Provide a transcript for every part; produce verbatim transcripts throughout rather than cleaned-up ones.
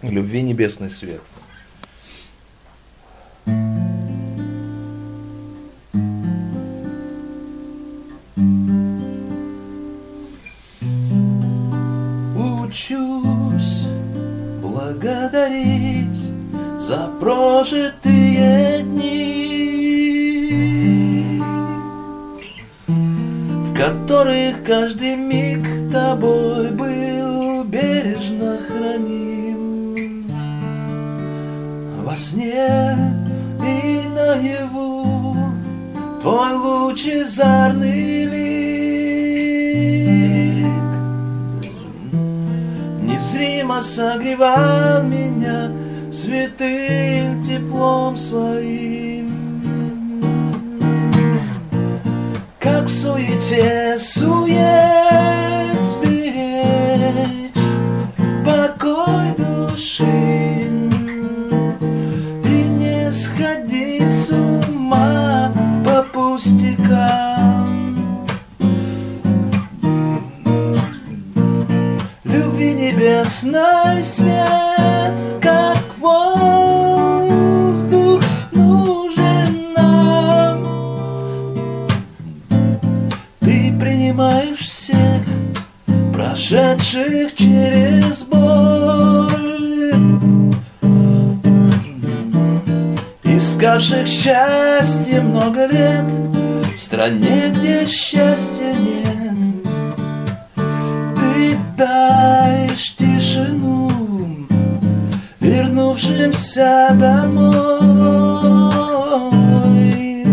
Любви небесный свет. Учусь благодарить за прожитые дни, в которых каждый миг тобой был бережно храним. Во сне и наяву твой лучезарный лик незримо согревал меня святым теплом своим. Как в суете сует сберечь покой души и не сходить с ума по пустякам. Любви небесный свет, как воздух, нужен нам. Ты принимаешь всех, прошедших через боль, искавших счастье много лет в стране, где счастья нет. Ты даешь тишину вернувшимся домой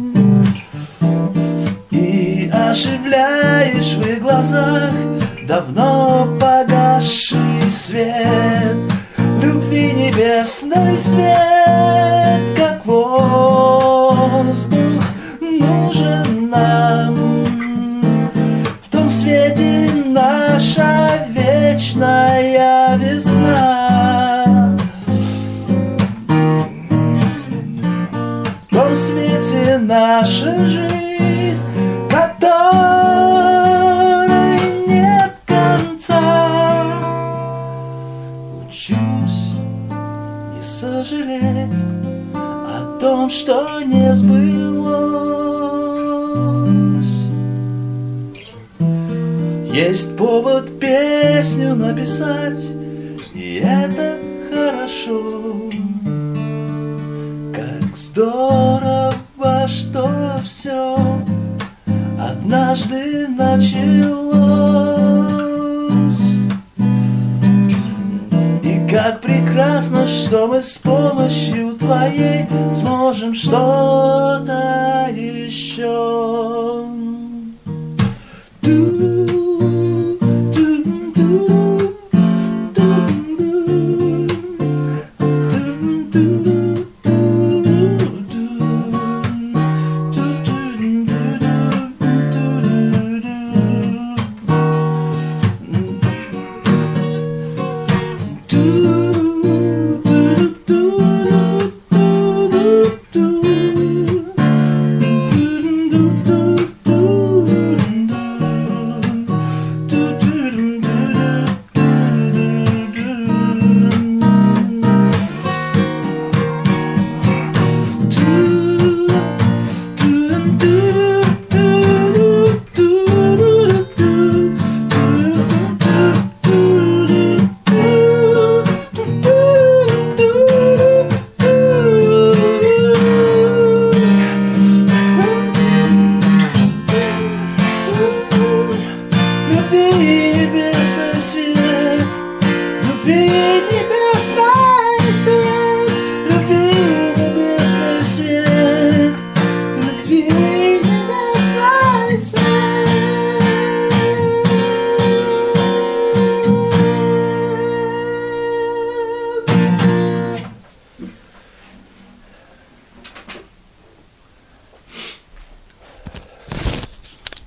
и оживляешь в их глазах давно погасший свет. Любви небесный свет, как воздух, нужен нам. В том свете наша вечная весна. В том свете наша жизнь, которой нет конца. Учусь не сожалеть о том, что не сбылось. Есть повод песню написать, и это хорошо. Как здорово, что все однажды началось. И как прекрасно, что мы с помощью твоей сможем что-то еще.